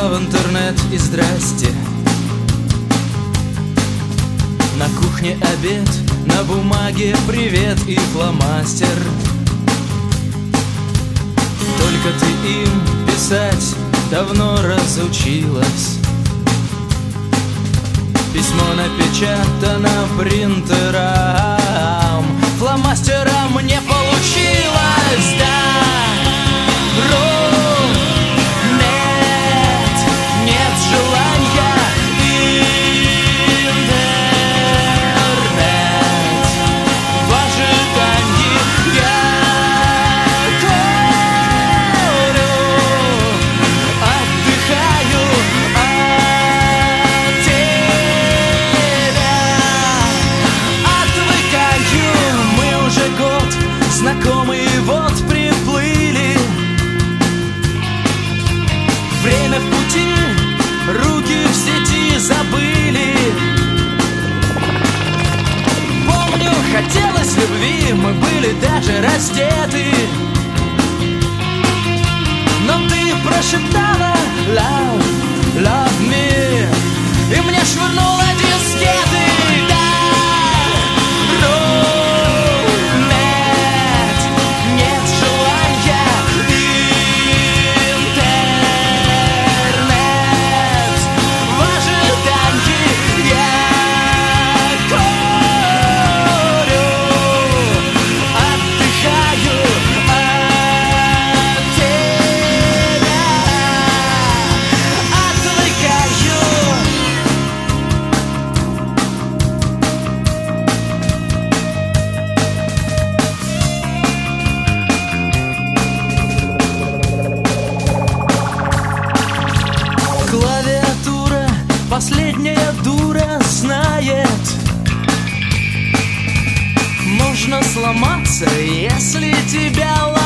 в интернет и здрасте. На кухне обед, на бумаге привет и фломастер. Только ты им писать давно разучилась. Письмо напечатано принтером, фломастером не получилось, да. Нет желания. Интернет в ожидании. Я курю, отдыхаю от тебя, отвыкаю. Мы уже год знакомы, вот приплыли. Время в пути, руки в сети забыли. Помню, хотелось любви, мы были даже раздеты. Но ты прошептала love, love me, и мне швырнула дискеты. Да, нет желания. Клавиатура, последняя дура знает. Можно сломаться, если тебя